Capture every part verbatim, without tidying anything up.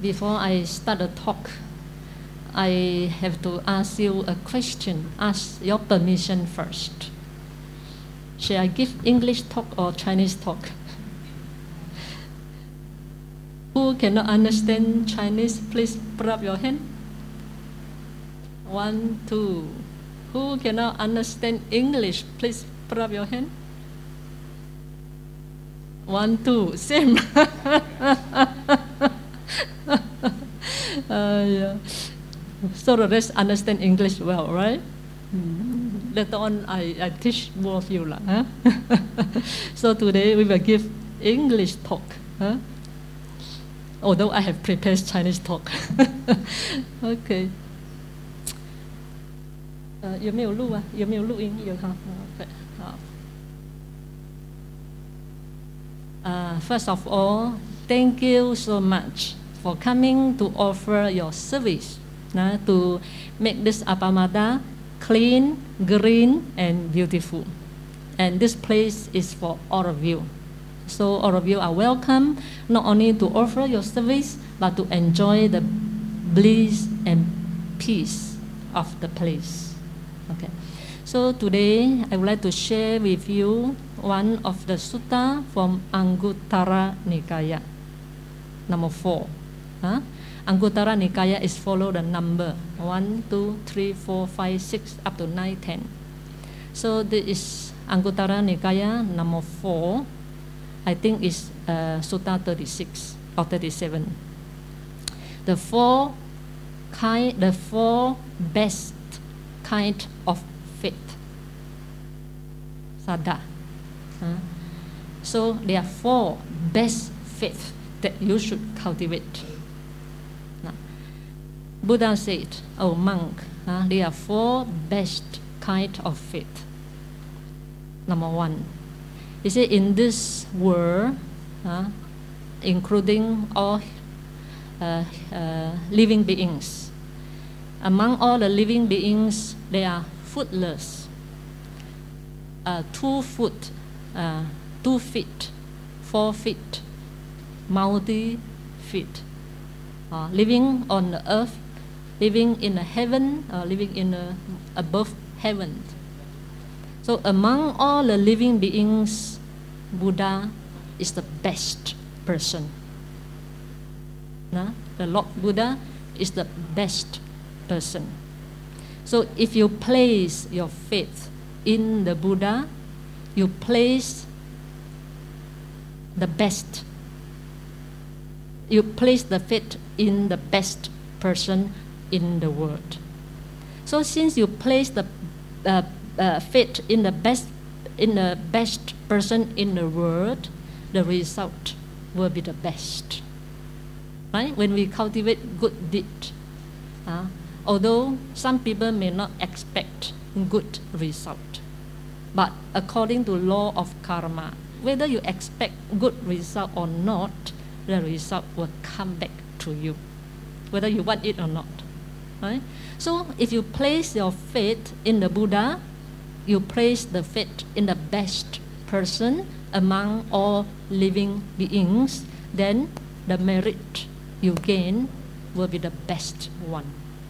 before I start the talk, I have to ask you a question, ask your permission first. Shall I give English talk or Chinese talk? Who cannot understand Chinese, please put up your hand. One, two. Who cannot understand English, please put up your hand. One, two, same. uh, yeah. So the rest understand English well, right? Mm. Later on, I, I teach more of you. Huh? So today we will give English talk. Huh? Although I have prepared Chinese talk. Okay. 呃，有没有录啊？有没有录音？有哈。OK， 好。Uh, first of all, thank you so much for coming to offer your service uh, to make this Appamada clean, green, and beautiful. And this place is for all of you. So all of you are welcome, not only to offer your service, but to enjoy the bliss and peace of the place. Okay. So today I would like to share with you one of the sutta from Anguttara Nikaya, number four. Huh? Anguttara Nikaya is follow the number one, two, three, four, five, six, up to nine, ten. So this is Anguttara Nikaya number four. I think it's uh, Sutta thirty-six or thirty-seven. The four kind, the four best kind of faith. Sada. Uh, so there are four best faith that you should cultivate. Now, Buddha said, "Oh monk, uh, there are four best kind of faith." Number one, he said, in this world, uh, including all uh, uh, living beings, among all the living beings, they are footless, uh, two foot, uh, two feet, four feet, multi feet, uh, living on the earth, living in the heaven, uh, living in the above heaven. So among all the living beings, Buddha is the best person. Nah? The Lord Buddha is the best person. So if you place your faith in the Buddha, you place the best. You place the faith in the best person in the world. So since you place the uh, uh, faith in the best in the best person in the world, the result will be the best. Right? When we cultivate good deed, uh, although some people may not expect good result, but according to law of karma, whether you expect good result or not, the result will come back to you, whether you want it or not. Right? So if you place your faith in the Buddha, you place the faith in the best person among all living beings, then the merit you gain will be the best one.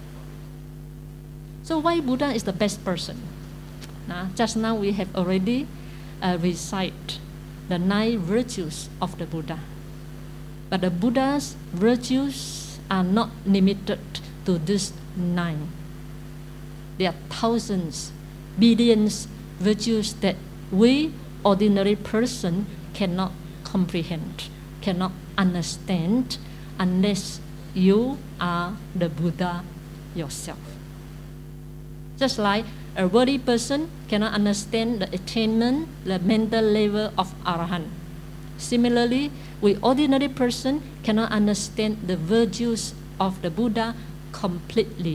So why Buddha is the best person? Now, just now we have already uh, recited the nine virtues of the Buddha. But the Buddha's virtues are not limited to these nine. There are thousands, billions virtues that we, ordinary person, cannot comprehend, cannot understand unless you are the Buddha yourself. Just like a worthy person cannot understand the attainment, the mental level of Arahant. Similarly, we ordinary person cannot understand the virtues of the Buddha completely.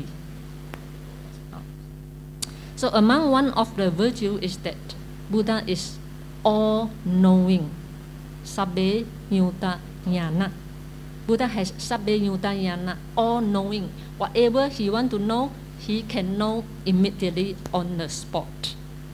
So among one of the virtues is that Buddha is all-knowing. Sabbe Nyuta Jnana. Buddha has Sabbe Nyuta Jnana, all-knowing. Whatever he wants to know, he can know immediately on the spot.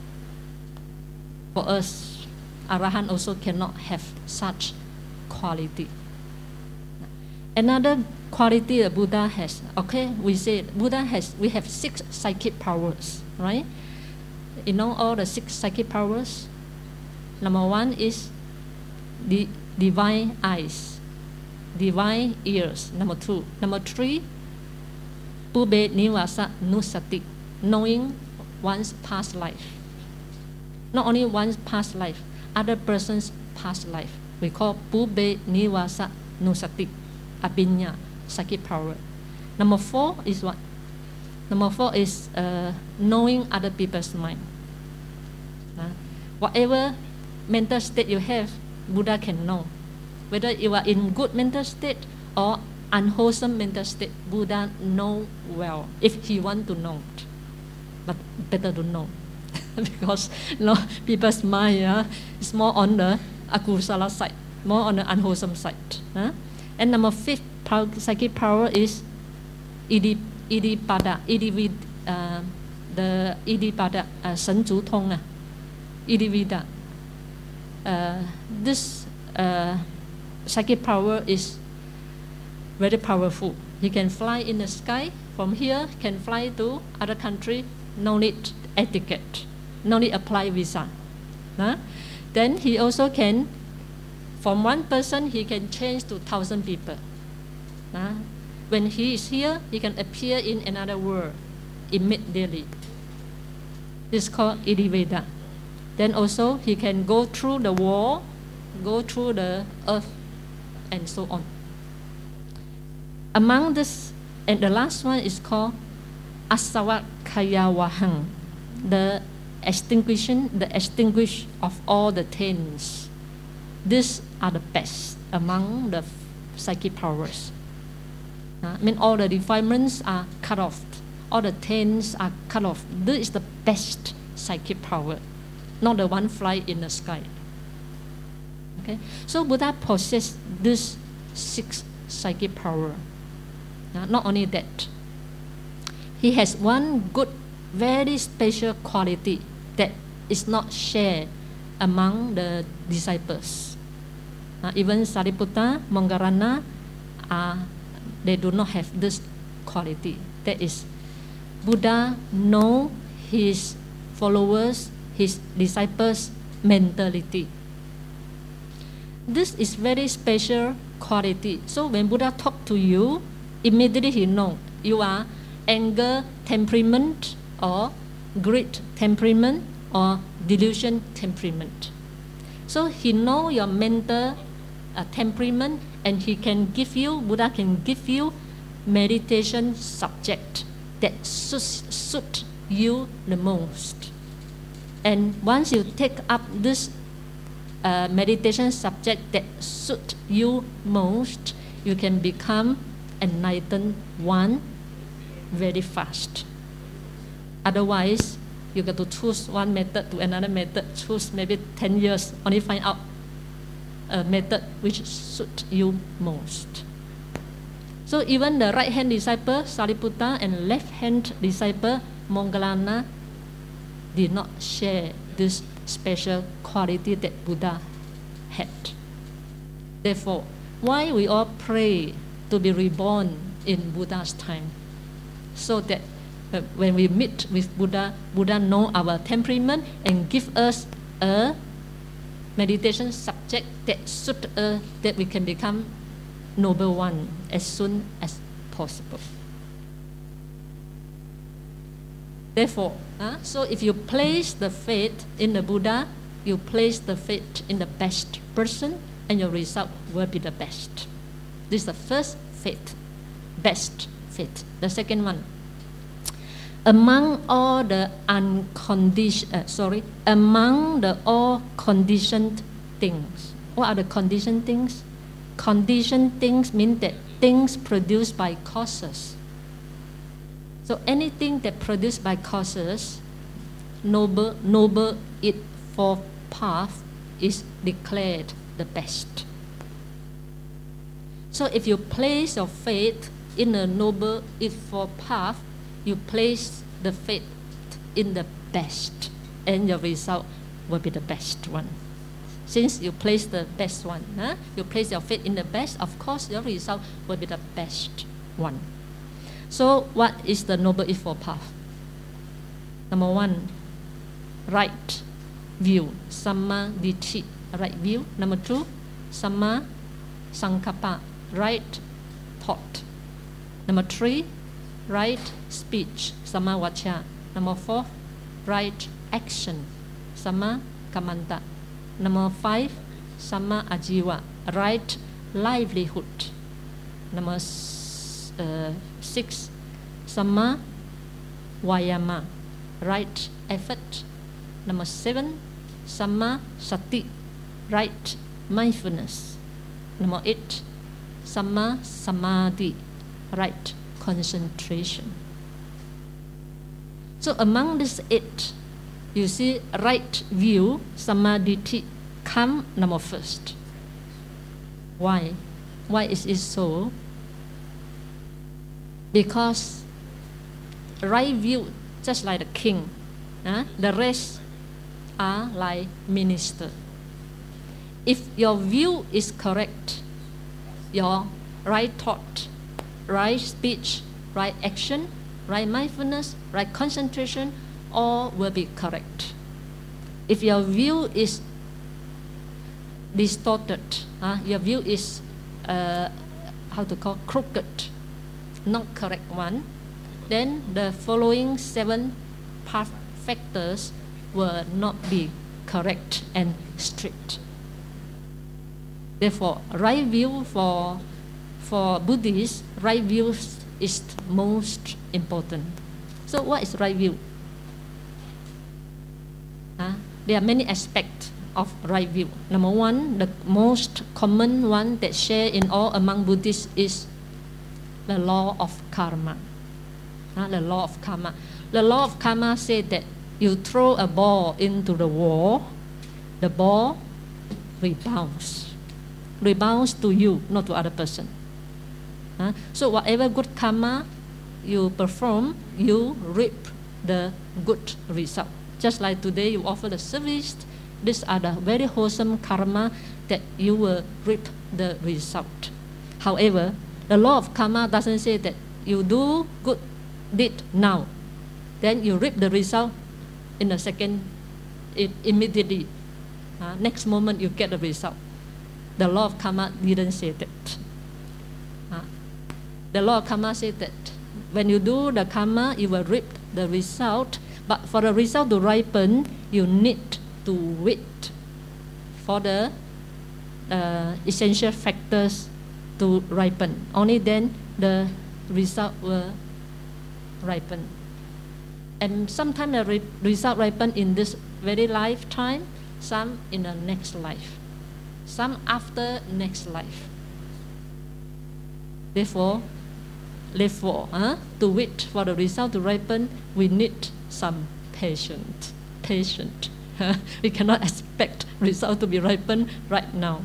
For us, Arahant also cannot have such quality. Another quality the Buddha has. Okay, we say Buddha has, we have six psychic powers, right? You know all the six psychic powers? Number one is the divine eyes, divine ears. Number two. Number three, Pubbe Nivasa Nusati, knowing one's past life. Not only one's past life, other person's past life. We call Pubbe Nivasa Nusati, Abhinya, psychic power. Number four is what? Number four is uh, knowing other people's mind. Uh, whatever mental state you have, Buddha can know. Whether you are in good mental state or unwholesome mental state, Buddha know well if he want to know. But better to know. Because you know, people's mind uh, is more on the akusala side, more on the unwholesome side. Uh? And number fifth power, psychic power is Idi, Idipada, Idivid, uh, the Idipada, uh, Shen Zhu Tong, uh, Idivida. Uh, this uh, psychic power is very powerful. He can fly in the sky. From here, can fly to other country. No need etiquette. No need apply visa. Uh? Then he also can, from one person, he can change to thousand people. Uh? When he is here, he can appear in another world immediately. This is called Idiveda. Then also he can go through the wall, go through the earth, and so on. Among this, and the last one is called Asavakayawahang, the extinguishing, the extinguish of all the taints. These are the best among the psychic powers. Uh, I mean, all the defilements are cut off, all the taints are cut off. This is the best psychic power, not the one fly in the sky. Okay, so Buddha possessed this six psychic power. Uh, not only that, he has one good, very special quality that is not shared among the disciples. Uh, even Sariputta, Moggallana, uh, they do not have this quality. That is, Buddha know his followers, his disciples' mentality. This is very special quality. So when Buddha talk to you, immediately he know you are anger temperament or greed temperament or delusion temperament. So he know your mental uh, temperament, and he can give you, Buddha can give you meditation subject that suits suit you the most. And once you take up this uh, meditation subject that suit you most, you can become enlightened one very fast. Otherwise, you got to choose one method to another method, choose maybe ten years, only find out a method which suits you most. So even the right hand disciple, Sariputta, and left hand disciple, Moggallana, did not share this special quality that Buddha had. Therefore, why we all pray to be reborn in Buddha's time? So that uh, when we meet with Buddha, Buddha know our temperament and give us a meditation subject that suit us, that we can become noble one as soon as possible. Therefore, uh, so if you place the faith in the Buddha, you place the faith in the best person, and your result will be the best. This is the first faith, best faith. The second one, among all the unconditioned, uh, sorry, among the all conditioned things. What are the conditioned things? Conditioned things mean that things produced by causes. So anything that produced by causes, noble, noble it for path is declared the best. So if you place your faith in a noble it for path, you place the faith in the best, and your result will be the best one. Since you place the best one, huh? you place your faith in the best, of course your result will be the best one. So what is the Noble Eightfold Path? Number one, right view, Samma Ditti, right view. Number two, Samma Sankappa, right thought. Number three, right speech, Samma Vacha. Number four, right action, Samma Kammanta. Number five, Samma Ajiva, right livelihood. Number uh, six, Samma Vayama, right effort. Number seven, Samma Sati, right mindfulness. Number eight, Samma Samadhi, right concentration. So among these eight, you see right view, Samadhi, come number first. Why? Why is it so? Because right view, just like the king, huh? the rest are like minister. If your view is correct, your right thought, right speech, right action, right mindfulness, right concentration, all will be correct. If your view is distorted, uh, your view is, uh, how to call, crooked, not correct one, then the following seven path factors will not be correct and strict. Therefore, right view for, for Buddhists, right view is most important. So what is right view? Uh, there are many aspects of right view. Number one, the most common one that shared in all among Buddhists is the law of karma. Uh, the law of karma. The law of karma says that you throw a ball into the wall, the ball rebounds. Rebounds to you, not to other person. Uh, so whatever good karma you perform, you reap the good result. Just like today you offer the service, these are the very wholesome karma that you will reap the result. However, the law of karma doesn't say that you do good deed now, then you reap the result in a second, it, immediately. Uh, next moment you get the result. The law of karma didn't say that. Uh, the law of karma said that when you do the karma, you will reap the result. But for the result to ripen, you need to wait for the uh, essential factors to ripen. Only then the result will ripen. And sometimes the re result ripen in this very lifetime, some in the next life, some after next life. Therefore, therefore, huh, to wait for the result to ripen, we need some patience. Patient. We cannot expect result to be ripened right now.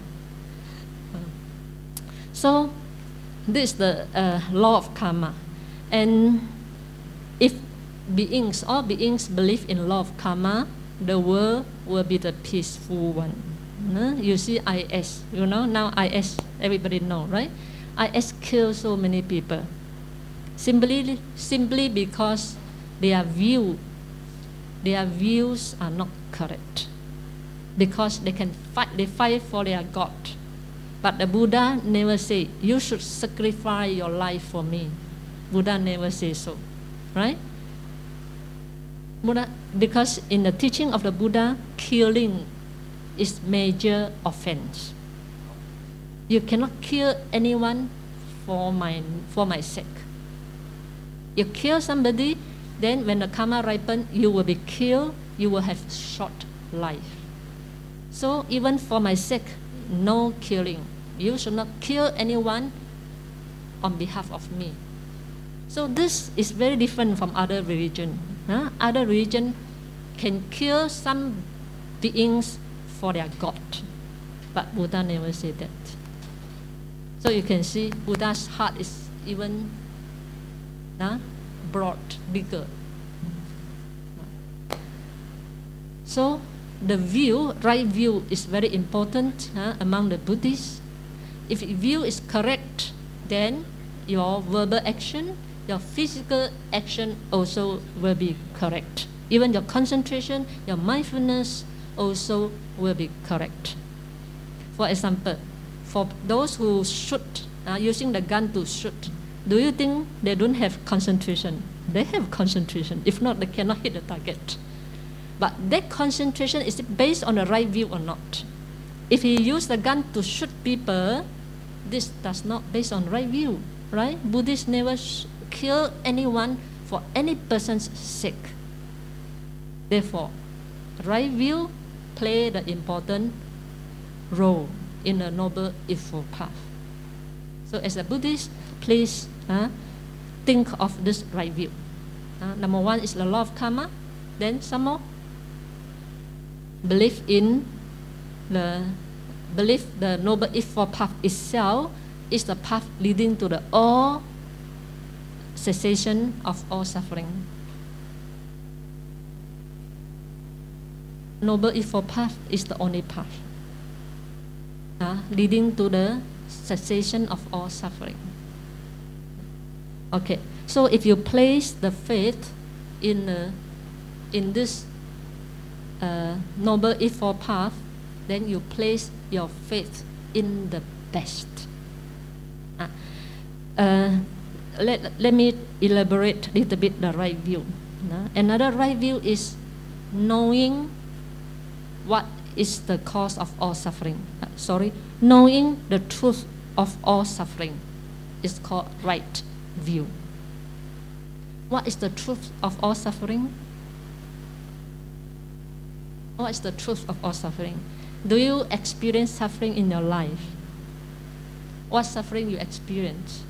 So, this is the uh, law of karma. And if beings, all beings believe in law of karma, the world will be the peaceful one. Uh, you see I S, you know, now I S, everybody know, right? I S kills so many people. Simply, simply because their view, their views are not correct. Because they can fight, they fight for their God. But the Buddha never say, you should sacrifice your life for me. Buddha never say so, right? Buddha, because in the teaching of the Buddha, killing is major offense. You cannot kill anyone for my, for my sake. You kill somebody, then when the karma ripens, you will be killed, you will have short life. So even for my sake, no killing. You should not kill anyone on behalf of me. So this is very different from other religion. Huh? Other religion can kill some beings for their God, but Buddha never said that. So you can see Buddha's heart is even uh, broad, bigger. So the view, right view is very important uh, among the Buddhists. If view is correct, then your verbal action, your physical action also will be correct. Even your concentration, your mindfulness also will be correct. For example, for those who shoot, uh, using the gun to shoot, do you think they don't have concentration? They have concentration. If not, they cannot hit the target. But that concentration, is it based on the right view or not? If he used the gun to shoot people, this does not based on right view, right? Buddhists never kill anyone for any person's sake. Therefore, right view play the important role in the Noble Eightfold Path. So as a Buddhist, please uh, think of this right view. Uh, number one is the law of karma. Then some more, believe in the believe the Noble Eightfold Path itself is the path leading to the all cessation of all suffering. Noble Eightfold Path is the only path uh, leading to the cessation of all suffering. Okay, so if you place the faith in uh, in this uh, Noble Eightfold Path, then you place your faith in the best. Uh, uh, let, let me elaborate a little bit the right view. Uh, another right view is knowing what is the cause of all suffering. Uh, sorry, knowing the truth of all suffering is called right view. What is the truth of all suffering? What is the truth of all suffering? Do you experience suffering in your life? What suffering you experience?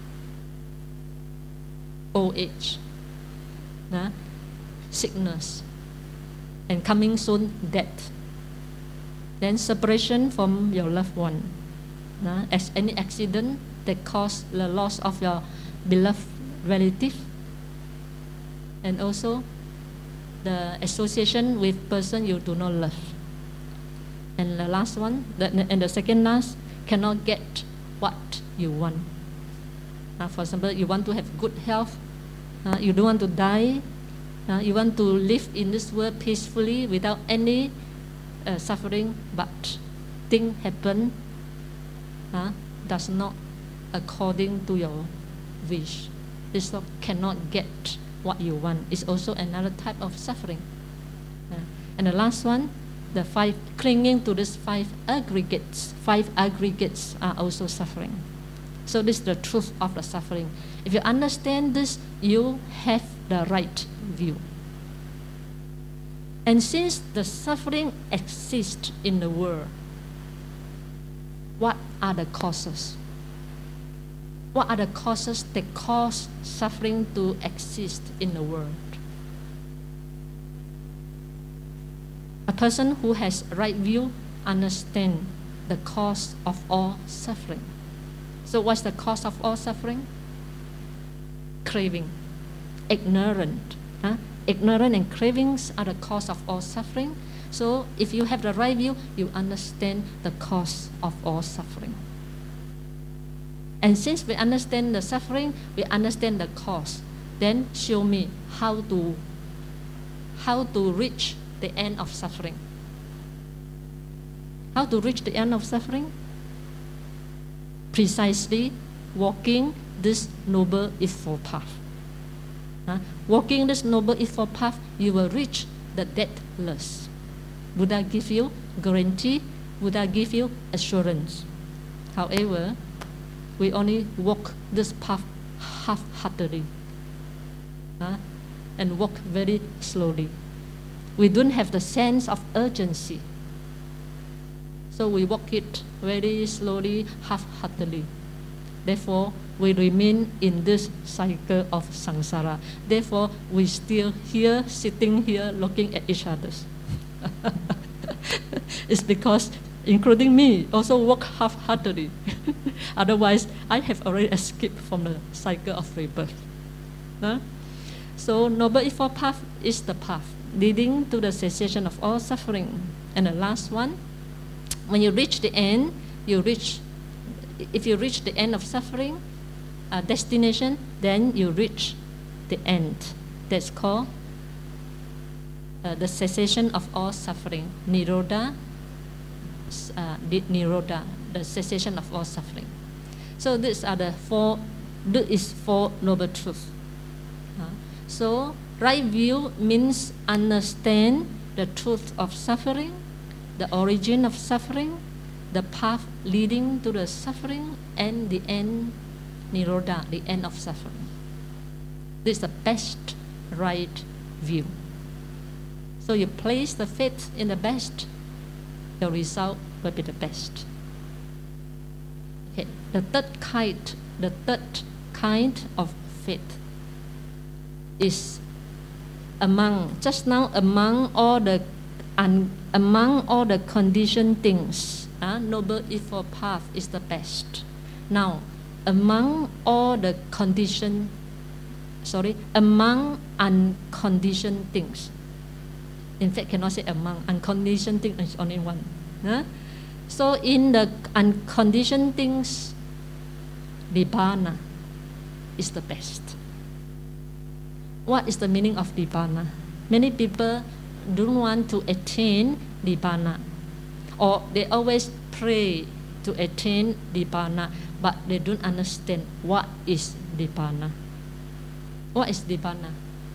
Old age, uh, sickness, and coming soon death. Then separation from your loved one. Uh, as any accident that cause the loss of your beloved relative, and also the association with person you do not love. And the last one, the, and the second last, cannot get what you want. Uh, for example, you want to have good health, uh, you don't want to die, uh, you want to live in this world peacefully without any uh, suffering, but things happen uh, does not according to your wish. This cannot get what you want. It's also another type of suffering. Uh, and the last one, the five, clinging to these five aggregates, five aggregates are also suffering. So this is the truth of the suffering. If you understand this, you have the right view. And since the suffering exists in the world, what are the causes? What are the causes that cause suffering to exist in the world? A person who has right view understands the cause of all suffering. So what's the cause of all suffering? Craving, ignorant. Huh? Ignorance and cravings are the cause of all suffering. So if you have the right view, you understand the cause of all suffering. And since we understand the suffering, we understand the cause. Then show me how to how to reach the end of suffering. How to reach the end of suffering? Precisely walking this Noble Eightfold Path. Uh, walking this Noble Eightfold Path, you will reach the deathless. Buddha give you guarantee, Buddha give you assurance. However, we only walk this path half-heartedly uh, and walk very slowly. We don't have the sense of urgency. So we walk it very slowly, half-heartedly. Therefore, we remain in this cycle of samsara. Therefore, we still here, sitting here, looking at each other. It's because, including me, also walk half-heartedly. Otherwise, I have already escaped from the cycle of rebirth. Huh? So, Noble Eightfold Path is the path leading to the cessation of all suffering. And the last one, when you reach the end, you reach, if you reach the end of suffering, uh, destination, then you reach the end. That's called uh, the cessation of all suffering. Nirodha, uh, Nirodha, the cessation of all suffering. So these are the four, this is four noble truths. Uh, so right view means understand the truth of suffering, the origin of suffering, the path leading to the suffering, and the end, Nirodha, the end of suffering. This is the best right view. So you place the faith in the best, the result will be the best. Okay. The third kind, the third kind of faith is among, just now among all the and among all the conditioned things, uh, noble eightfold path is the best. Now, among all the conditioned, sorry, among unconditioned things. In fact, cannot say among, unconditioned things is only one. Huh? So in the unconditioned things, Nibbana is the best. What is the meaning of Nibbana? Many people don't want to attain Nibbana, or they always pray to attain Nibbana, but they don't understand what is Nibbana. What is Nibbana?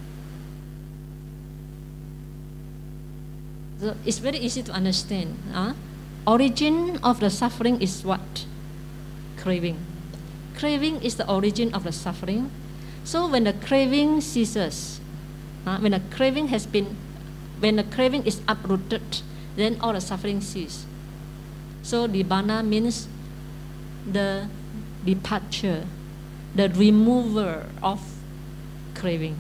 So it's very easy to understand. Huh? Origin of the suffering is what? Craving. Craving is the origin of the suffering. So when the craving ceases, uh, when the craving has been, when the craving is uprooted, then all the suffering ceases. So Nibbana means the departure, the remover of craving.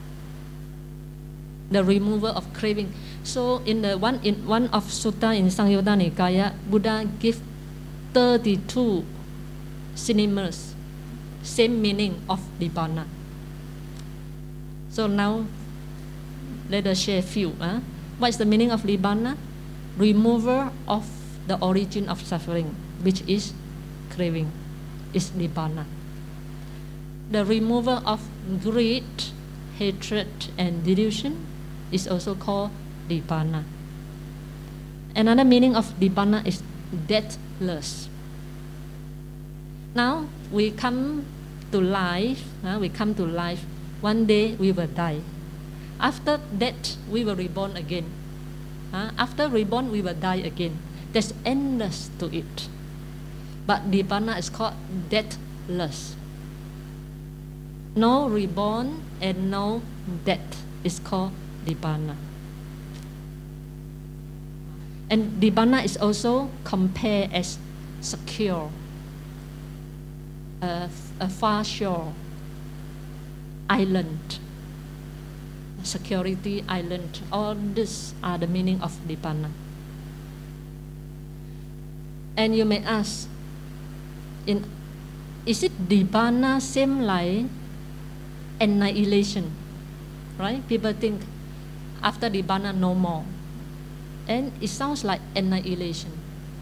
The removal of craving. So in the one in one of Sutta in Samyutta Nikaya, Buddha gave thirty-two synonyms, same meaning of Nibbana. So now let us share a few. Huh? What is the meaning of Nibbana? Remover of the origin of suffering, which is craving, is Nibbana. The removal of greed, hatred, and delusion is also called Nibbana. Another meaning of Nibbana is deathless. Now we come to life, uh, we come to life, one day we will die. After that, we will reborn again. Uh, after reborn, we will die again. There's endless to it. But Nibbana is called deathless. No reborn and no death is called Nibbana. And Nibbana is also compared as secure, a, a far shore, island, security island. All these are the meaning of Nibbana. And you may ask, in, is it Nibbana same like annihilation? Right? People think after Nibbana no more. And it sounds like annihilation.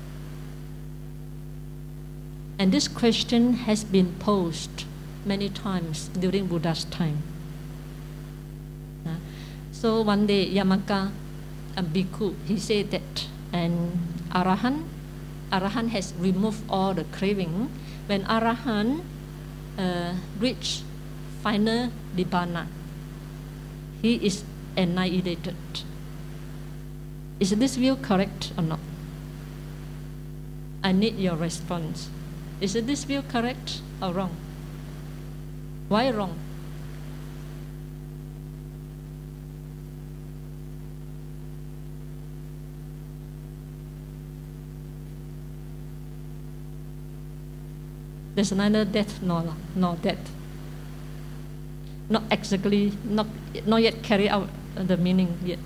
And this question has been posed many times during Buddha's time. Uh, so one day Yamaka, a bhikkhu, he said that an Arahant, Arahant has removed all the craving. When Arahant uh, reach final Nibbana, he is annihilated. Is this view correct or not? I need your response. Is this view correct or wrong? Why wrong? There's neither death nor, nor death. Not exactly, not, not yet carry out the meaning yet.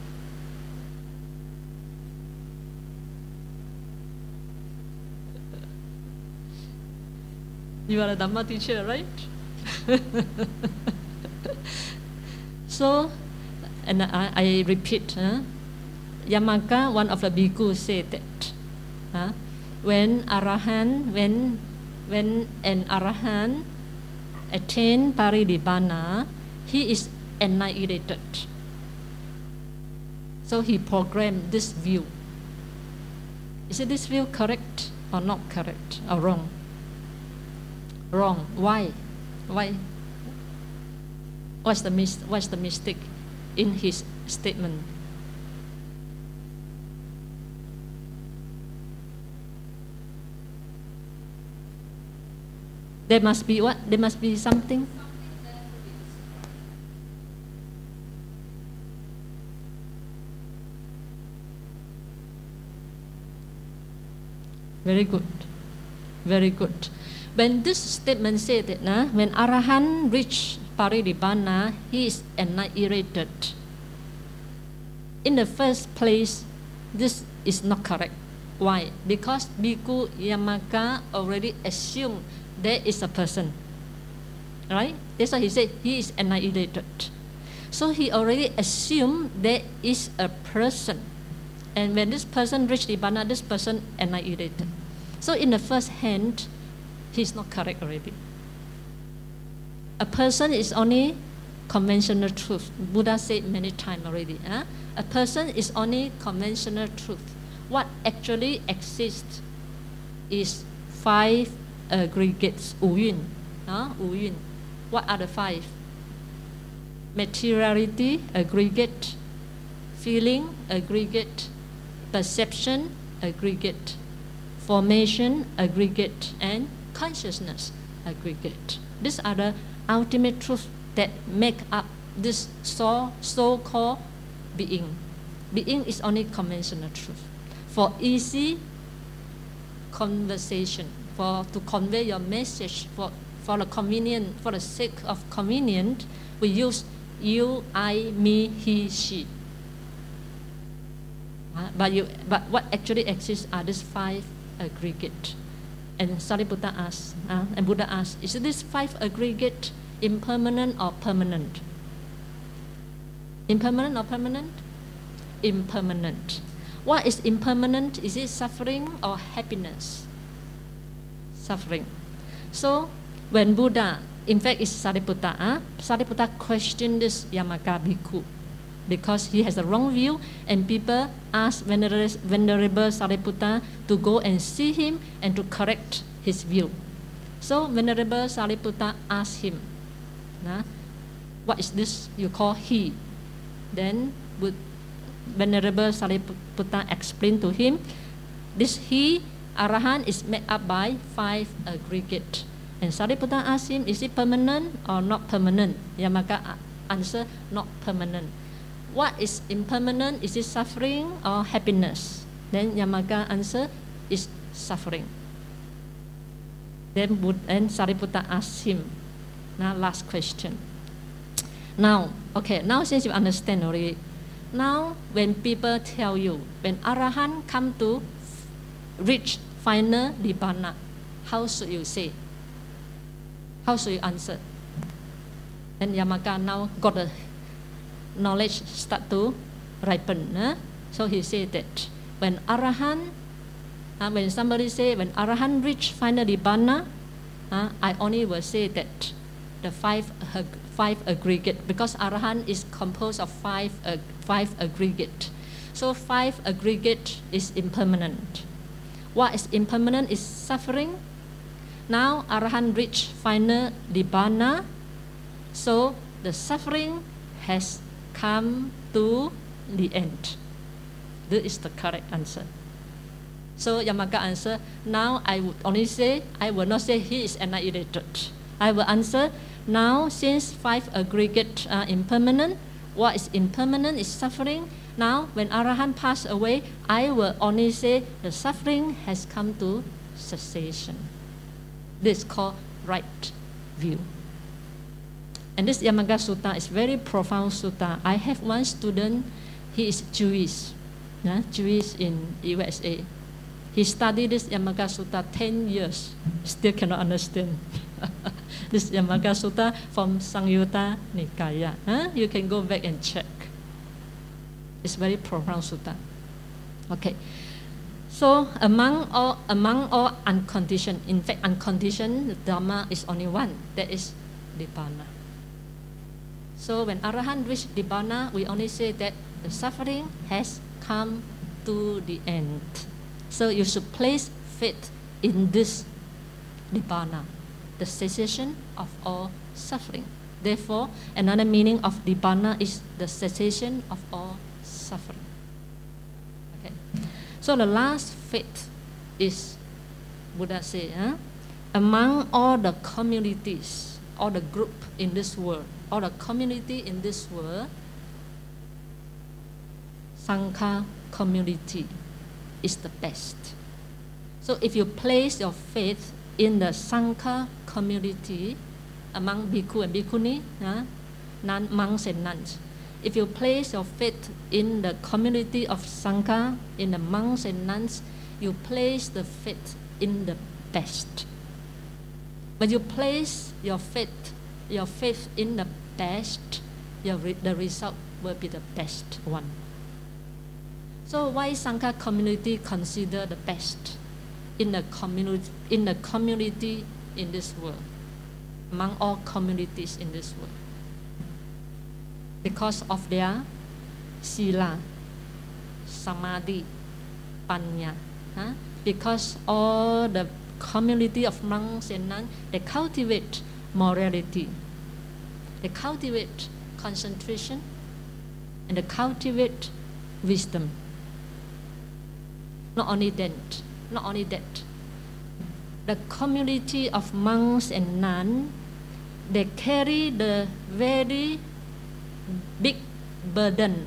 You are a Dhamma teacher, right? So, and I, I repeat, huh? Yamaka, one of the bhikkhu, said that huh? when Arahant, when, when an Arahant attained Parinibbana, he is annihilated. So he programmed this view. Is it this view correct or not correct or wrong? Wrong. Why? Why? What's the mis- What's the mistake in his statement? There must be what? There must be something. Very good. Very good. When this statement said that nah, when Arahant reached Parinibbana, he is annihilated. In the first place, this is not correct. Why? Because Bhikkhu Yamaka already assumed there is a person. Right? That's why he said he is annihilated. So he already assumed there is a person. And when this person reached Nibbana, this person annihilated. So in the first hand, he's not correct already. A person is only conventional truth. Buddha said many times already. Huh? A person is only conventional truth. What actually exists is five aggregates. Wu Yun. Huh? Wu Yun. What are the five? Materiality, aggregate. Feeling, aggregate. Perception, aggregate. Formation, aggregate. And consciousness, aggregate. These are the ultimate truths that make up this so, so-called being. Being is only conventional truth. For easy conversation, for to convey your message, for, for the convenient, for the sake of convenience, we use you, I, me, he, she. Uh, but, you, but what actually exists are these five aggregate. And Sariputta asked, uh, and Buddha asked, is this five aggregate impermanent or permanent? Impermanent or permanent? Impermanent. What is impermanent? Is it suffering or happiness? Suffering. So when Buddha, in fact it's Sariputta, uh, Sariputta questioned this Yamaka Bhikkhu because he has a wrong view, and people ask Venerable, Venerable Sariputta to go and see him and to correct his view. So Venerable Sariputta asked him, nah, what is this you call he? Then would Venerable Sariputta explained to him, this he, Arahant, is made up by five aggregate. And Sariputta asked him, is it permanent or not permanent? Yamaka answered, not permanent. What is impermanent? Is it suffering or happiness? Then Yamaka answered, is suffering. Then Buddha and Sariputta asked him, now last question. Now, okay, now since you understand already, now when people tell you, when Arahant come to reach final Nibbana, how should you say? How should you answer? And Yamaka now got the knowledge start to ripen. Huh? So he said that when Arahant, uh, when somebody say, when Arahant reach final Nibbana, uh, I only will say that the five, uh, five aggregate, because Arahant is composed of five, uh, five aggregate. So five aggregate is impermanent. What is impermanent is suffering. Now Arahant reach final Nibbana, so the suffering has come to the end. This is the correct answer. So Yamaka answered, now I would only say, I will not say he is annihilated. I will answer, now since five aggregate are impermanent, what is impermanent is suffering. Now when Arahant passed away, I will only say the suffering has come to cessation. This is called right view. And this Yamaka Sutta is very profound sutta. I have one student, he is Jewish, yeah, Jewish in U S A. He studied this Yamaka Sutta ten years, still cannot understand. This Yamaka Sutta from Samyutta Nikaya. Huh? You can go back and check. It's very profound sutta. Okay. So among all, among all unconditioned, in fact, unconditioned Dhamma is only one. That is Nibbana. So when Arahant reach Nibbana, we only say that the suffering has come to the end. So you should place faith in this Nibbana, the cessation of all suffering. Therefore, another meaning of Nibbana is the cessation of all suffering. Okay. So the last faith is, Buddha said, huh? Among all the communities, all the group in this world, all the community in this world, Sangha community is the best. So if you place your faith in the Sangha community, among bhikkhu and bhikkhuni, huh? nun, monks and nuns, if you place your faith in the community of Sangha, in the monks and nuns, you place the faith in the best. When you place your faith, your faith in the best, your re the result will be the best one. So why Sangha community consider the best in the community in the community in this world, among all communities in this world? Because of their sila, samadhi, panya. Huh? Because all the community of monks and nuns, they cultivate morality, they cultivate concentration, and they cultivate wisdom. Not only that, not only that, the community of monks and nuns, they carry the very big burden,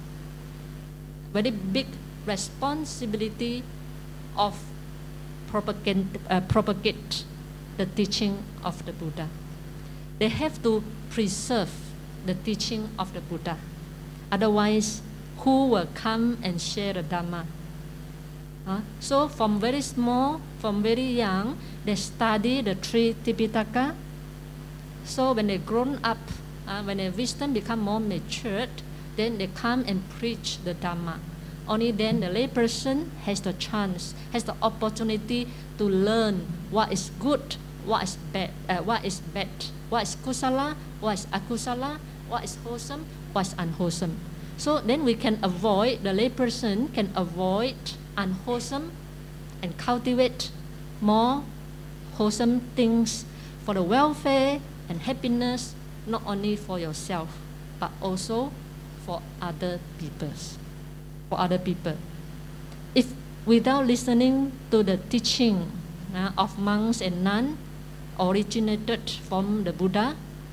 very big responsibility of propagate, uh, propagate the teaching of the Buddha. They have to preserve the teaching of the Buddha. Otherwise, who will come and share the Dhamma? Uh, so from very small, from very young, they study the three Tipitaka. So when they grown up, uh, when their wisdom become more matured, then they come and preach the Dhamma. Only then the layperson has the chance, has the opportunity to learn what is good, what is bad, uh, what is bad, what is kusala, what is akusala, what is wholesome, what is unwholesome. So then we can avoid, the layperson can avoid unwholesome and cultivate more wholesome things for the welfare and happiness, not only for yourself, but also for other people. For other people. If without listening to the teaching uh, of monks and nuns originated from the Buddha,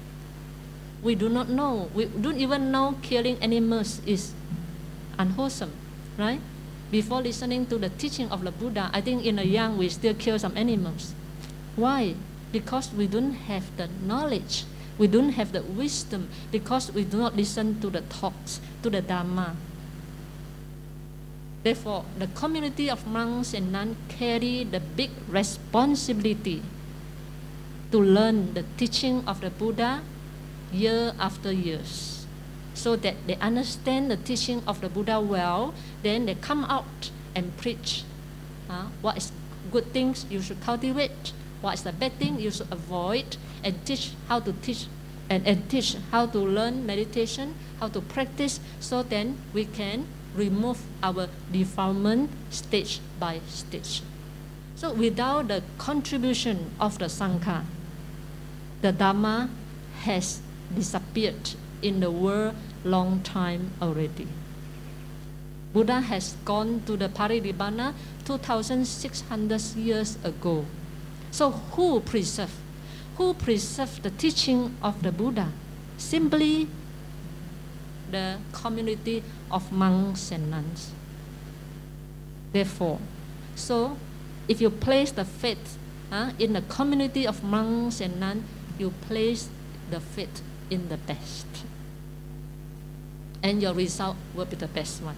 we do not know, we don't even know killing animals is unwholesome, right? Before listening to the teaching of the Buddha, I think in a young we still kill some animals. Why? Because we don't have the knowledge, we don't have the wisdom, because we do not listen to the talks, to the Dhamma. Therefore, the community of monks and nuns carry the big responsibility to learn the teaching of the Buddha year after years, so that they understand the teaching of the Buddha well. Then they come out and preach uh, what is good things you should cultivate, what is the bad thing you should avoid, and teach how to teach and, and teach how to learn meditation, how to practice, so then we can remove our defilement stage by stage. So without the contribution of the Sangha, the Dhamma has disappeared in the world long time already. Buddha has gone to the Parinibbana two thousand six hundred years ago. So who preserved? Who preserved the teaching of the Buddha? Simply the community of monks and nuns. Therefore, so if you place the faith uh, in the community of monks and nuns, you place the faith in the best. And your result will be the best one.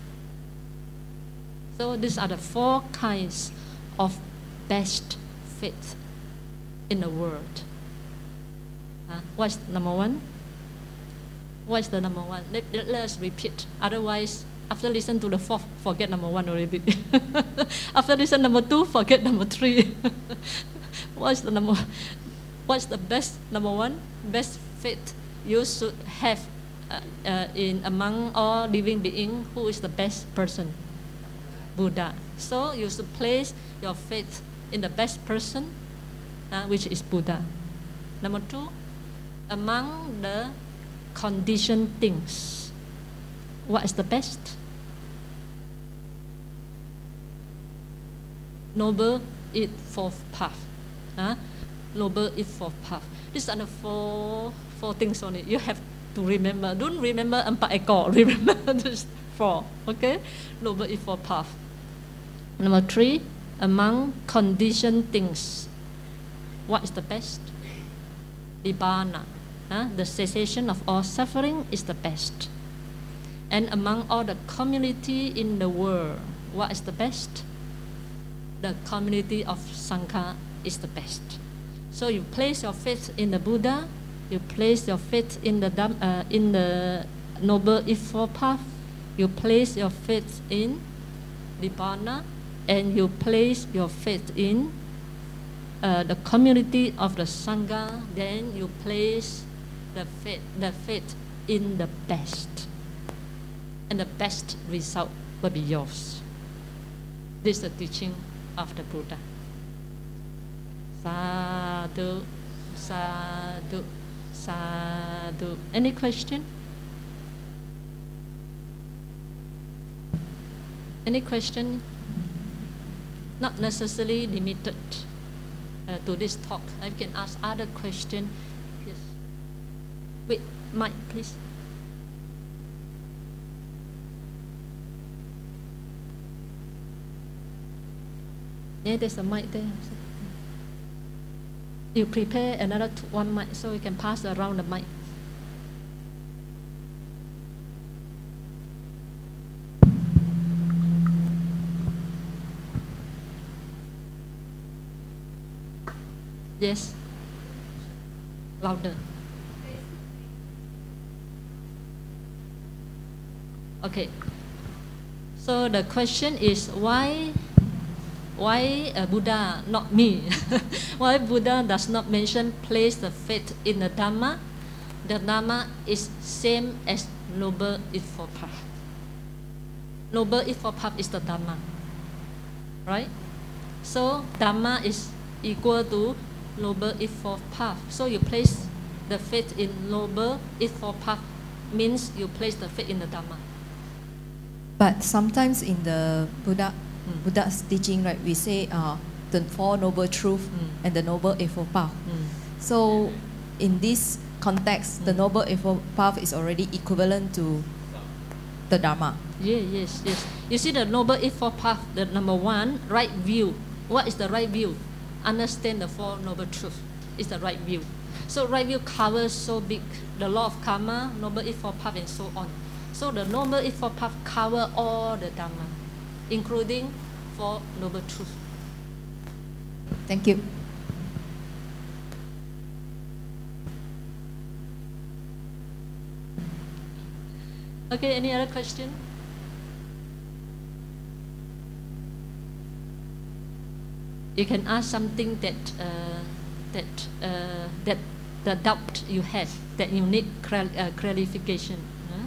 So these are the four kinds of best faith in the world. Uh, what's number one? What is the number one? Let, let, let us repeat. Otherwise, after listen to the fourth, forget number one already. After listen number two, forget number three. What's the number? What's the best number one? Best faith you should have uh, uh, in among all living beings. Who is the best person? Buddha. So you should place your faith in the best person, uh, which is Buddha. Number two, among the conditioned things, what is the best? Noble Eightfold Path. Huh? Noble Eightfold Path. These are the four, four things only. You have to remember. Don't remember empat ekor. Remember these four. Okay? Noble Eightfold Path. Number three, among conditioned things, what is the best? Nibbana. Huh? The cessation of all suffering is the best. And among all the community in the world, what is the best? The community of Sangha is the best. So you place your faith in the Buddha, you place your faith in the Dham, uh, in the Noble Eightfold Path, you place your faith in Nibbana, and you place your faith in uh, the community of the Sangha, then you place the faith, the faith in the best. And the best result will be yours. This is the teaching of the Buddha. Sadhu, sadhu, sadhu. Any question? Any question? Not necessarily limited uh, to this talk. I can ask other question. Yes. Wait, Mike, please. Yeah, there's a mic there. You prepare another two, one mic so you can pass around the mic. Yes. Louder. Okay. So the question is why why uh, Buddha, not me, why Buddha does not mention place the faith in the Dhamma? The Dhamma is same as Noble Eightfold Path. Noble Eightfold Path is the Dhamma, right? So Dhamma is equal to Noble Eightfold Path. So you place the faith in Noble Eightfold Path means you place the faith in the Dhamma. But sometimes in the Buddha, mm. Buddha's teaching, right, we say uh, the Four Noble Truths mm. and the Noble Eightfold Path. Mm. So in this context, mm. the Noble Eightfold Path is already equivalent to the Dharma. Yeah, yes, yes. You see the Noble Eightfold Path, the number one, right view. What is the right view? Understand the Four Noble Truths is the right view. So right view covers so big, the law of karma, Noble Eightfold Path, and so on. So the Noble Eightfold Path cover all the Dhamma, including Four Noble Truths. Thank you. Okay, any other question? You can ask something that uh, that uh, that the doubt you have that you need clar uh, clarification. Huh?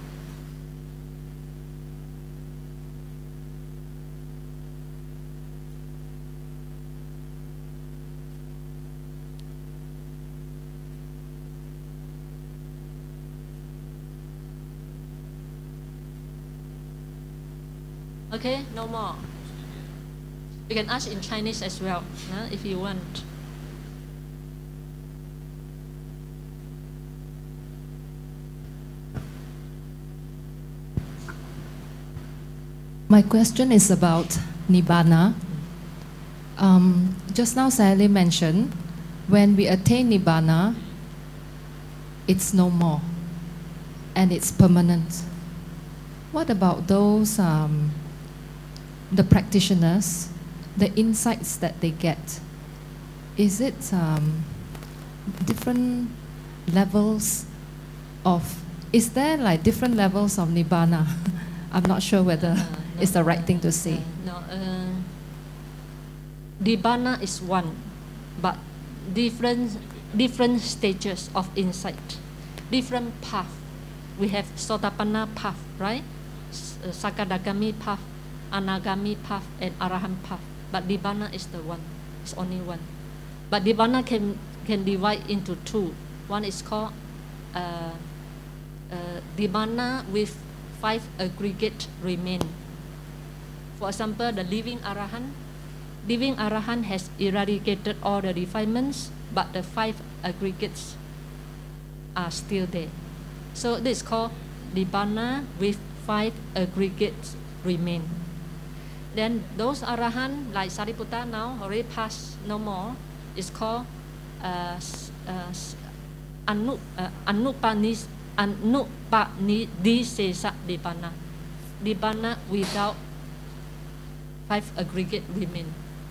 Okay, no more. You can ask in Chinese as well, huh, if you want. My question is about Nibbana. Um, just now Sally mentioned, when we attain Nibbana, it's no more, and it's permanent. What about those, um, the practitioners, the insights that they get? Is it um, different levels of is there like different levels of Nibbana? I'm not sure whether Uh, no, it's the right uh, thing to say. uh, no, uh, Nibbana is one, but different different stages of insight, different path. We have Sotapanna path, right? S- uh, Sakadagami path, Anagami path, and Arahant path. But Nibbana is the one. It's only one. But Nibbana can can divide into two. One is called uh, uh, Nibbana with five aggregate remain. For example, the living Arahant. Living Arahant has eradicated all the defilements, but the five aggregates are still there. So this is called Nibbana with five aggregates remain. Then those Arahant like Sariputta now already passed no more. It's called uh, uh, anu, uh, Anupanis Anupanidisesa Nibbana. Nibbana without five aggregate remain.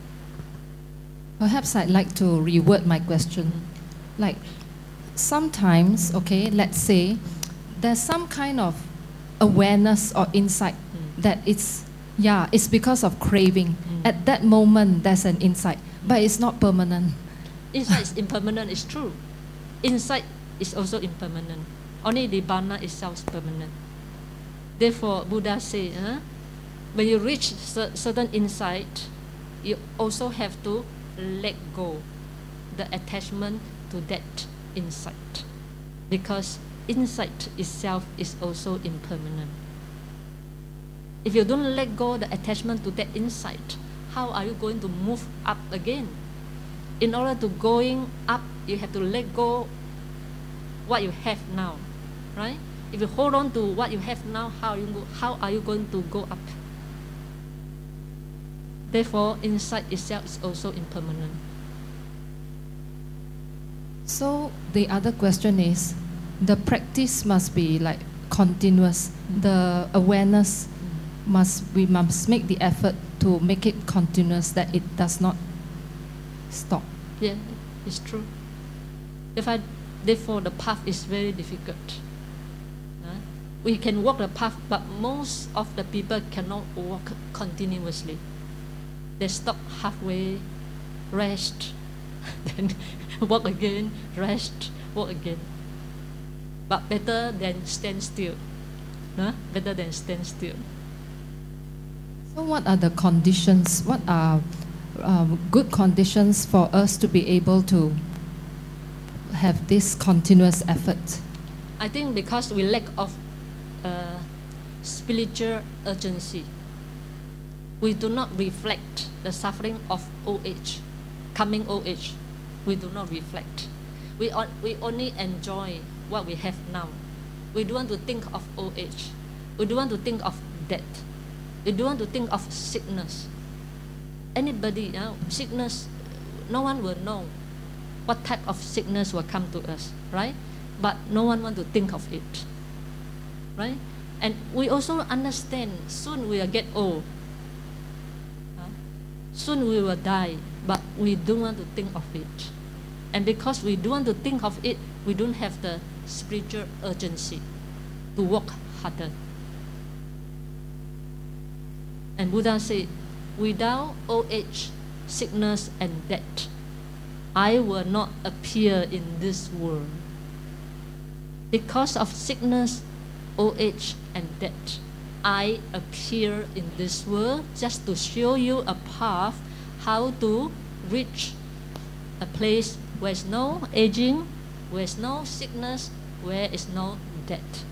Perhaps I'd like to reword my question. Like sometimes, okay, let's say there's some kind of awareness or insight Mm. that it's, yeah, it's because of craving. Mm. At that moment, there's an insight, but it's not permanent. Insight is impermanent, it's true. Insight is also impermanent. Only Nibbana itself is permanent. Therefore, Buddha said, huh, when you reach cer- certain insight, you also have to let go the attachment to that insight, because insight itself is also impermanent. If you don't let go the attachment to that insight, how are you going to move up again? In order to going up, you have to let go what you have now, right? If you hold on to what you have now, how are you, go, how are you going to go up? Therefore, insight itself is also impermanent. So the other question is, the practice must be like continuous. The awareness must, we must make the effort to make it continuous, that it does not stop. Yeah, it's true. If I, therefore, the path is very difficult. Uh, we can walk the path, but most of the people cannot walk continuously. They stop halfway, rest, then walk again, rest, walk again. But better than stand still. Huh? Better than stand still. So what are the conditions, what are um, good conditions for us to be able to have this continuous effort? I think because we lack of uh, spiritual urgency. We do not reflect the suffering of old age, coming old age. We do not reflect. We, on, we only enjoy what we have now. We don't want to think of old age. We don't want to think of death. We don't want to think of sickness. Anybody, you know, sickness, no one will know what type of sickness will come to us, right? But no one want to think of it, right? And we also understand soon we will get old. Soon we will die, but we don't want to think of it. And because we don't want to think of it, we don't have the spiritual urgency to work harder. And Buddha said, without old age, sickness, and death, I will not appear in this world. Because of sickness, old age, and death, I appear in this world just to show you a path how to reach a place where there's no aging, where there's no sickness, where is no death.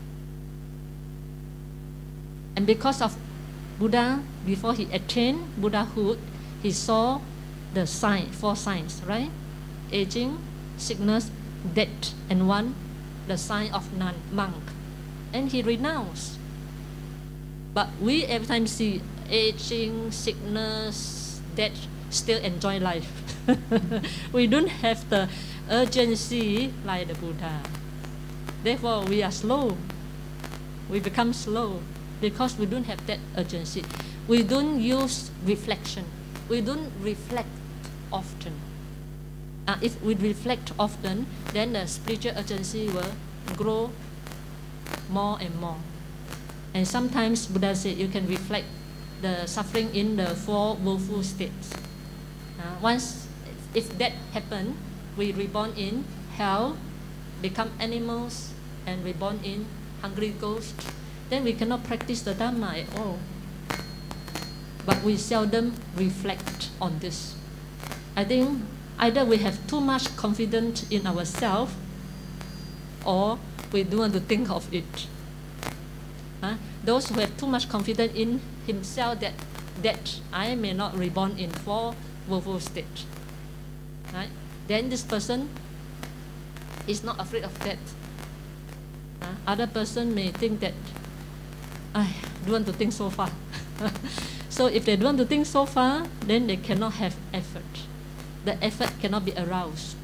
And because of Buddha, before he attained Buddhahood, he saw the sign, four signs, right? Aging, sickness, death, and one, the sign of nun, monk. And he renounced. But we every time see aging, sickness, death, still enjoy life. We don't have the urgency like the Buddha. Therefore, we are slow. We become slow because we don't have that urgency. We don't use reflection. We don't reflect often. Uh, if we reflect often, then the spiritual urgency will grow more and more. And sometimes Buddha said you can reflect the suffering in the four woeful states. Uh, once, if that happens, we reborn in hell, become animals, and reborn in hungry ghosts, then we cannot practice the Dhamma at all. But we seldom reflect on this. I think either we have too much confidence in ourselves, or we don't want to think of it. Huh? Those who have too much confidence in himself that, that I may not reborn in four woeful states, right? Then this person is not afraid of death. Uh, other person may think that I don't want to think so far. So if they don't want to think so far, then they cannot have effort. The effort cannot be aroused.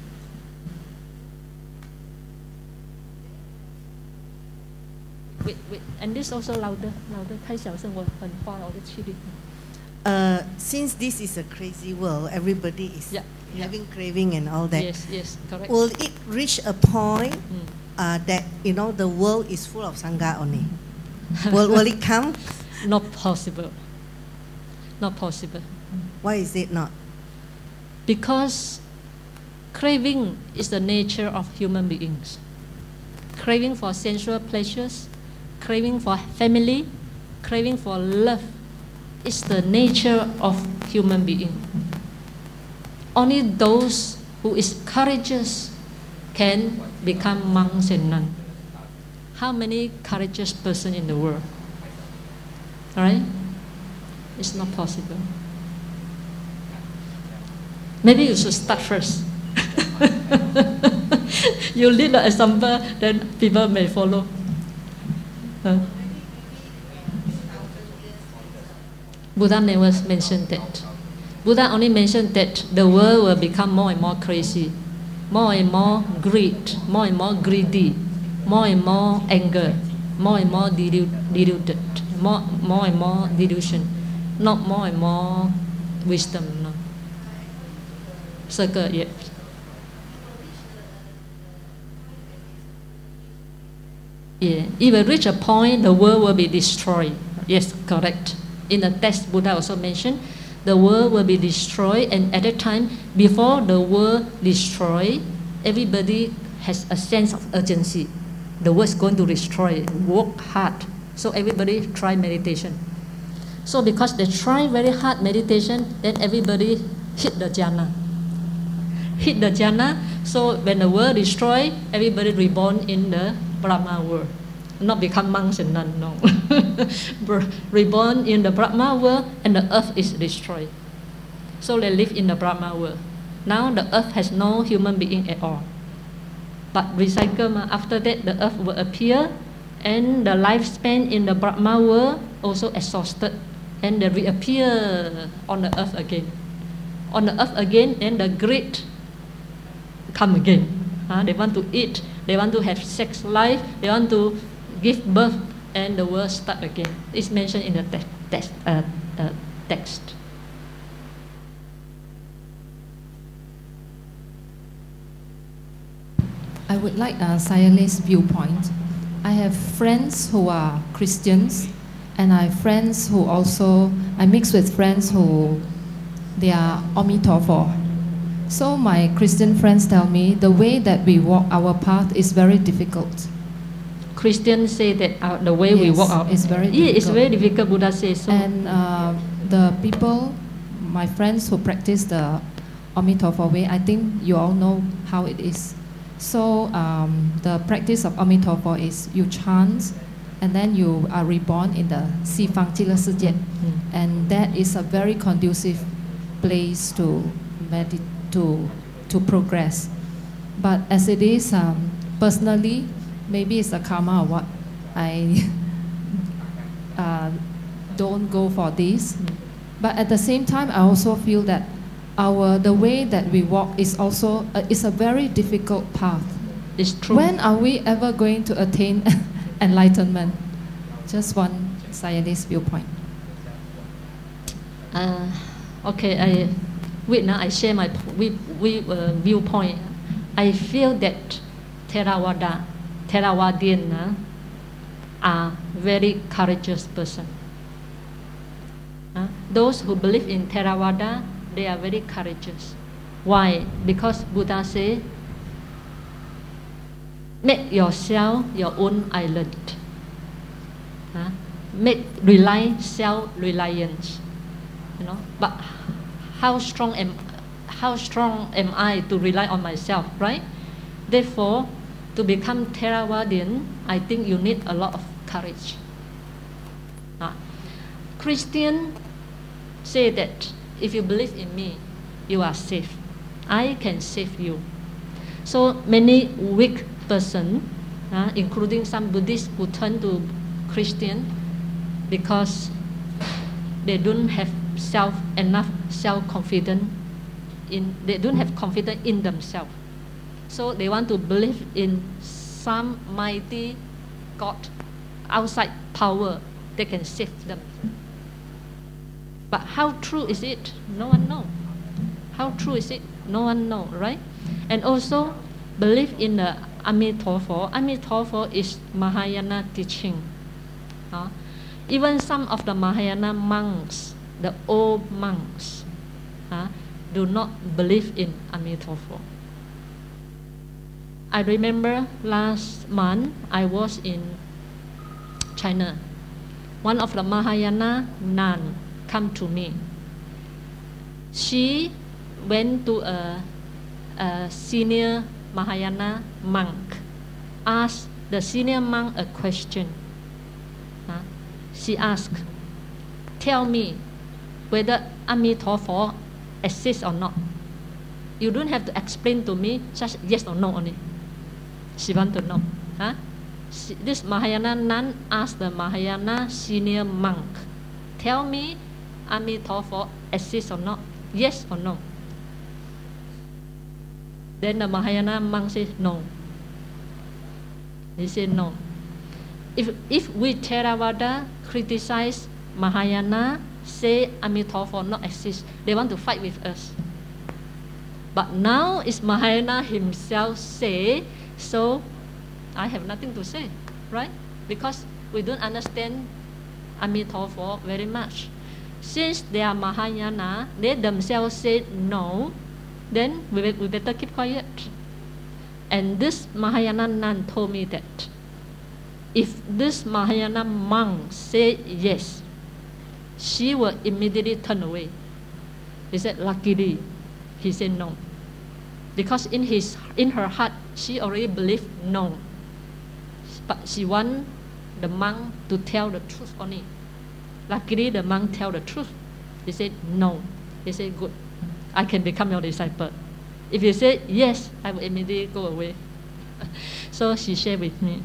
Wait, wait, and this also louder, louder. 太小声，我很花我的气力。 Uh, since this is a crazy world, everybody is Yeah, yeah. having craving and all that. Yes, yes, correct. Will it reach a point Mm. uh, that you know the world is full of sangha only? will, will it come? Not possible. Not possible. Why is it not? Because craving is the nature of human beings. Craving for sensual pleasures, craving for family, craving for love is the nature of human being. Only those who is courageous can become monks and nuns. How many courageous person in the world? All right? It's not possible. Maybe you should start first. You lead the example, then people may follow. Huh? Buddha never mentioned that. Buddha only mentioned that the world will become more and more crazy, more and more greed, more and more greedy, more and more anger, more and more delu deluded, more, more and more delusion, not more and more wisdom. No. Circle, yeah. Yeah, it will reach a point the world will be destroyed. Yes, correct. In the text, Buddha also mentioned the world will be destroyed, and at that time, before the world destroyed, everybody has a sense of urgency. The world is going to destroy. Work hard. So everybody try meditation. So because they try very hard meditation, then everybody hit the jhana. Hit the jhana. So when the world destroyed, everybody reborn in the Brahma world. Not become monks and nuns, no. Reborn in the Brahma world, and the earth is destroyed. So they live in the Brahma world. Now the earth has no human being at all. But recycle, after that the earth will appear, and the lifespan in the Brahma world also exhausted, and they reappear on the earth again. On the earth again, and the greed come again. Uh, they want to eat, they want to have sex life, they want to give birth, and the world start again. It's mentioned in the te text. Uh, uh, text. I would like a Siamese viewpoint. I have friends who are Christians, and I have friends who also, I mix with friends who, they are Amitofo. So my Christian friends tell me the way that we walk our path is very difficult. Christians say that uh, the way Yes, we walk out it's very yeah, it's difficult. very difficult. Buddha says so. And uh, the people, my friends who practice the Amitofo way, I think you all know how it is. So um, the practice of Amitofo is you chant, and then you are reborn in the Sifang Chila Sijie. Mm. And that is a very conducive place to meditate, to, to progress. But as it is, um, personally, maybe it's a karma or what, I uh, don't go for this. Mm. But at the same time, I also feel that our the way that we walk is also uh, is a very difficult path. It's true. When are we ever going to attain enlightenment? Just one Siamese viewpoint. Uh, okay, I wait now. I share my we, we, uh, viewpoint. I feel that Theravada, Theravadian, uh, are very courageous person. Uh, those who believe in Theravada, they are very courageous. Why? Because Buddha say, make yourself your own island. Uh, make rely self-reliance. You know, but how strong am how strong am I to rely on myself, right? Therefore, to become Theravadian, I think you need a lot of courage. Uh, Christian say that if you believe in me, you are safe. I can save you. So many weak person, uh, including some Buddhists who turn to Christian because they don't have self enough self-confidence in they don't have confidence in themselves. So they want to believe in some mighty God outside power that can save them. But how true is it? No one knows. How true is it? No one knows, right? And also believe in the Amitabha. Amitabha is Mahayana teaching. Uh, even some of the Mahayana monks, the old monks, uh, do not believe in Amitabha. I remember last month I was in China. One of the Mahayana nun come to me. She went to a, a senior Mahayana monk, asked the senior monk a question. Uh, she asked, tell me whether Amitabha exists or not. You don't have to explain to me, just yes or no only. She want to know. Huh? She, this Mahayana nun asked the Mahayana senior monk, tell me Amitabha exists or not, yes or no. Then the Mahayana monk says no. He said no. If, if we Theravada criticize Mahayana, say Amitabha not exist, they want to fight with us. But now it's Mahayana himself say, so I have nothing to say, right? Because we don't understand Amitabha very much. Since they are Mahayana, they themselves say no, then we, we better keep quiet. And this Mahayana nun told me that if this Mahayana monk say yes, she will immediately turn away. He said, luckily, he said no. Because in, his, in her heart, she already believed no. But she want the monk to tell the truth only. Luckily, the monk tell the truth. He said no. He said, good, I can become your disciple. If you say yes, I will immediately go away. So she shared with me.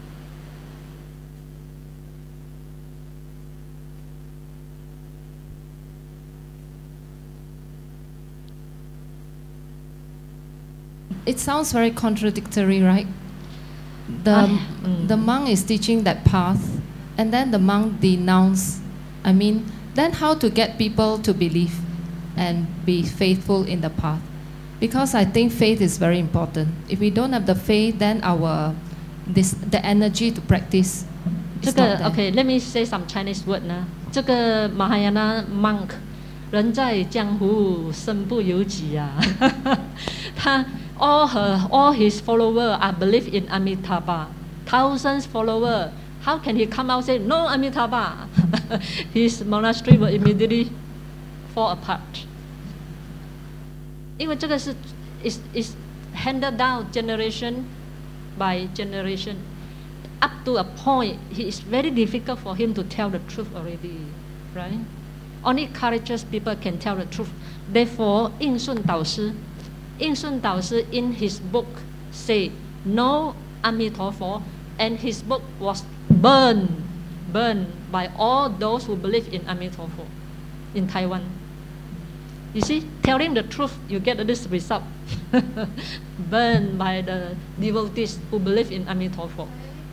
It sounds very contradictory, right? The, Ah, mm. the monk is teaching that path, and then the monk denounce. I mean, then how to get people to believe and be faithful in the path? Because I think faith is very important. If we don't have the faith, then our this the energy to practice is 这个 not there. okay, let me say some Chinese word 呢。这个 Mahayana monk，人在江湖身不由己啊。他 all her all his followers are believe in Amitabha. Thousands followers. How can he come out and say no Amitabha? His monastery will immediately fall apart. 因为这个是 is is handed down generation by generation. Up to a point, it is very difficult for him to tell the truth already, right? Only courageous people can tell the truth. Therefore, 应顺导师，应顺导师 in his book say no Amitabha, and his book was burned, burned by all those who believe in Amitabha in Taiwan. You see, telling the truth, you get this result. Burned by the devotees who believe in Amitabha.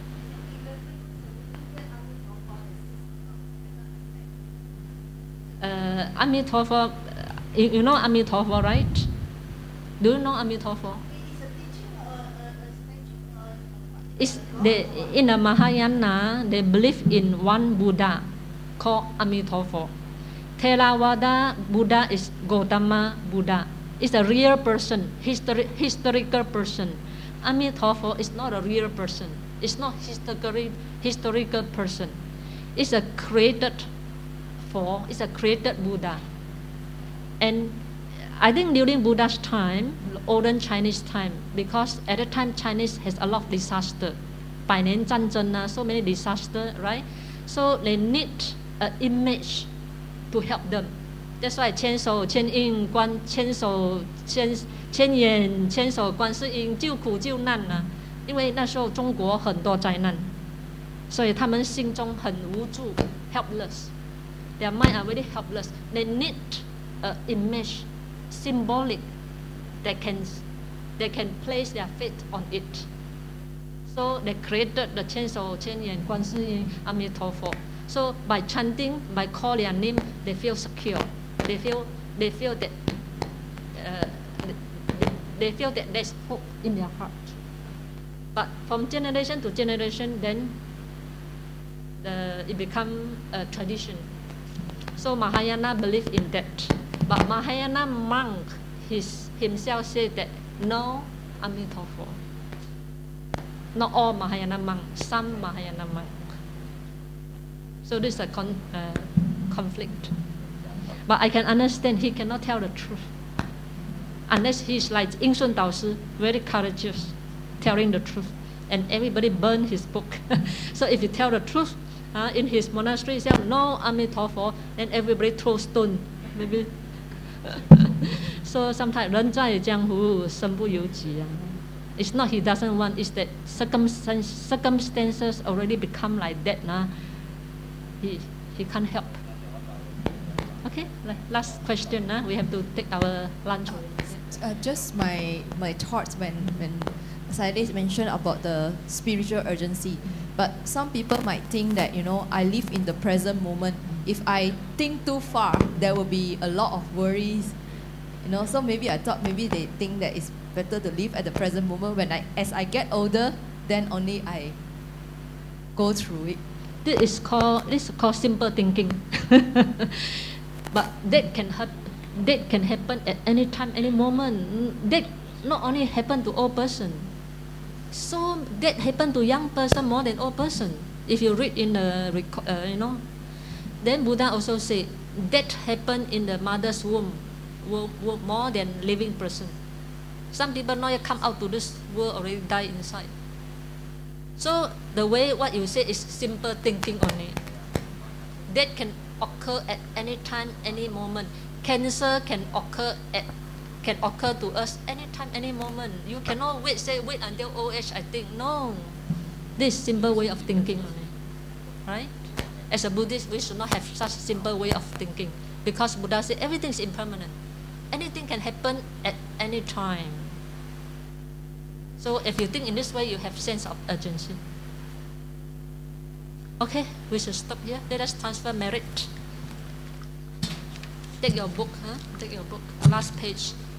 Uh, Amitabha, you, you know Amitabha, right? Do you know Amitabha? It's they, in the Mahayana, they believe in one Buddha called Amitabha. Theravada Buddha is Gautama Buddha. It's a real person, histori- historical person. Amitabha is not a real person. It's not historical historical person. It's a created form. It's a created Buddha. And I think during Buddha's time, olden Chinese time, because at that time Chinese has a lot of disaster, 百年战争, so many disaster, right? So they need an image to help them. That's why 千手千印观千手千千眼千手观世音救苦救难啊！因为那时候中国很多灾难，所以他们心中很无助 ，helpless. Their mind are very helpless. They need an image, symbolic, that can they can place their faith on it. So they created the 千手千眼观世音阿弥陀佛. So by chanting, by calling their name, they feel secure. They feel they feel that uh, they feel that there's hope in their heart. But from generation to generation, then the, it become a tradition. So Mahayana believe in that. But Mahayana monk his, himself said that no Amitabha. Not all Mahayana monk, some Mahayana monk. So this is a con, uh, conflict. But I can understand he cannot tell the truth. Unless he's like Ying Sun Dao Shi, very courageous, telling the truth. And everybody burn his book. So if you tell the truth, uh, in his monastery, he said, no Amitabha, then everybody throw stone. Maybe. So sometimes 人在江湖身不由己. It's not he doesn't want, it's that circumstance, circumstances already become like that. Nah. He, he can't help. Okay, last question. Nah. We have to take our lunch. Uh, just my, my thoughts when, when Sayadaw mentioned about the spiritual urgency. But some people might think that, you know, I live in the present moment. If I think too far, there will be a lot of worries. You know, so maybe I thought maybe they think that it's better to live at the present moment. When I, as I get older, then only I go through it. This is called, this is called simple thinking. But that can happen. That can happen at any time, any moment. That not only happen to old person. So that happen to young person more than old person. If you read in the, uh, you know, then Buddha also said that happened in the mother's womb, womb, womb more than living person. Some people not yet come out to this world already die inside. So the way what you say is simple thinking only. That can occur at any time, any moment. Cancer can occur at can occur to us anytime, any moment. You cannot wait, say wait until old age, I think. No. This simple way of thinking only. Right? As a Buddhist, we should not have such simple way of thinking. Because Buddha said everything is impermanent. Anything can happen at any time. So if you think in this way, you have sense of urgency. Okay, we should stop here. Let us transfer merit. Take your book, huh? Take your book. Last page.